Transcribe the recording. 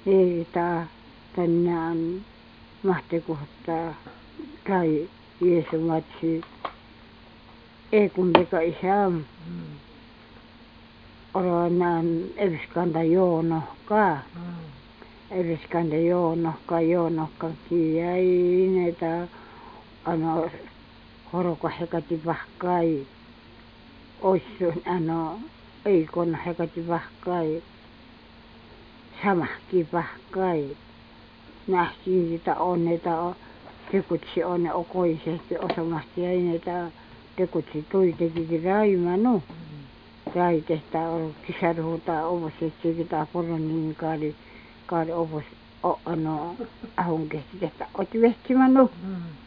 heitä tänään mahtekuhtaa tai Jeesu matsi ei kun teka isam oranaan eviskanta joonohka kiiäinetä ano horoka hekati vahkai oissun ano ei kun hekati vahkai samahki vahkai nähtiin sitä onneta tekutsi onne okoisesti osamasti aineeta tekutsi tuli tekikin raimanu rai tehtä on kisaruuta ovoseksi kita poronin kaari ovos ano ahon kehti tehtä oti vehtimanu